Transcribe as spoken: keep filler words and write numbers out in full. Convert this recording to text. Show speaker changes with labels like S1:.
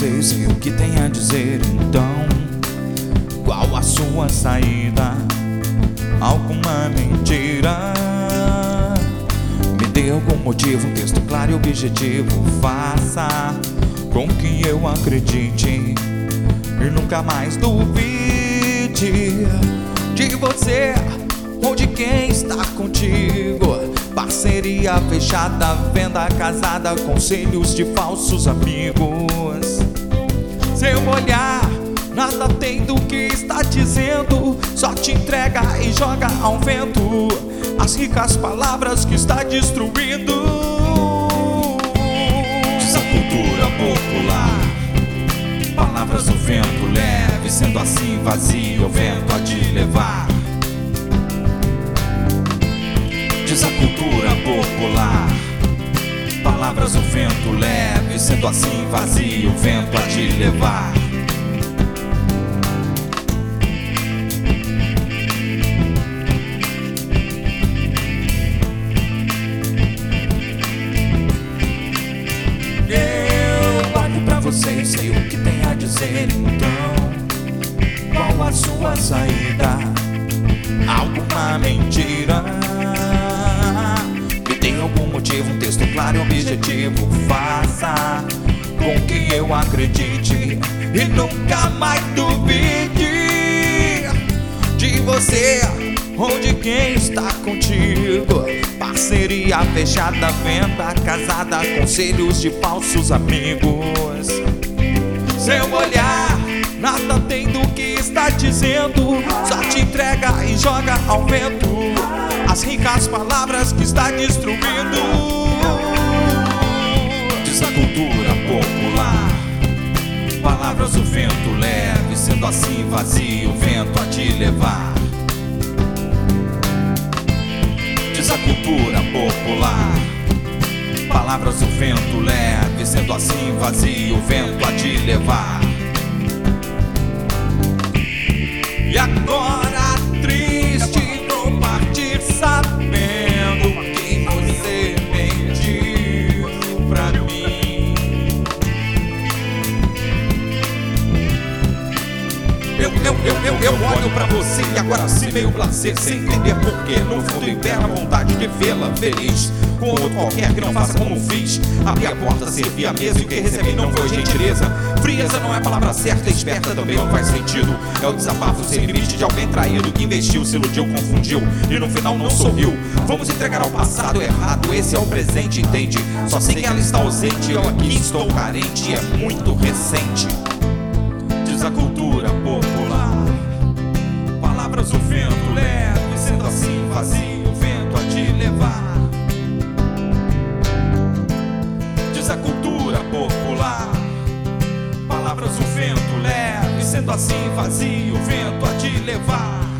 S1: você, sei o que tem a dizer. Então, qual a sua saída? Alguma mentira? Me dê algum motivo, um texto claro e objetivo. Faça com que eu acredite e nunca mais duvide de você ou de quem está contigo. Parceria fechada, venda casada, conselhos de falsos amigos. Seu olhar nada tem do que está dizendo, só te entrega e joga ao vento as ricas palavras que está destruindo. Diz a cultura popular, palavras do vento leve, sendo assim vazio o vento há de levar. Diz a cultura popular, palavras do vento leve, sendo assim vazio o vento há de levar. Eu olho pra você e sei o que tem a dizer. Então, qual a sua saída? Alguma mentira? Algum motivo, um texto claro e objetivo. Faça com que eu acredite e nunca mais duvide de você ou de quem está contigo. Parceria fechada, venda casada, conselhos de falsos amigos. Seu olhar nada tem do que está dizendo, só te entrega e joga ao vento as ricas palavras que está destruindo. Diz a cultura popular, palavras do vento leve, sendo assim vazio o vento há de levar. Diz a cultura popular, palavras do vento leve, sendo assim vazio o vento há de levar. E agora triste vou partir sabendo que você mentiu pra mim. Eu, eu, eu, eu, eu olho pra você e agora sim meio prazer, sem entender porquê. No fundo interna a vontade de vê-la feliz com outro qualquer que não faça como fiz. Abri a porta, servi a mesa e o que recebi não foi gentileza. Frieza não é a palavra certa, esperta também não faz sentido. É o desabafo sem limite de alguém traído que investiu, se iludiu, confundiu e no final não sorriu. Vamos entregar ao passado errado, esse é o presente, entende? Só sei que ela está ausente, eu aqui estou carente e é muito recente. Diz a cultura popular, palavras do vento leve, sendo assim vazio o vento há de levar. Diz a cultura popular, palavras do vento leve, sendo assim vazio o vento há de levar.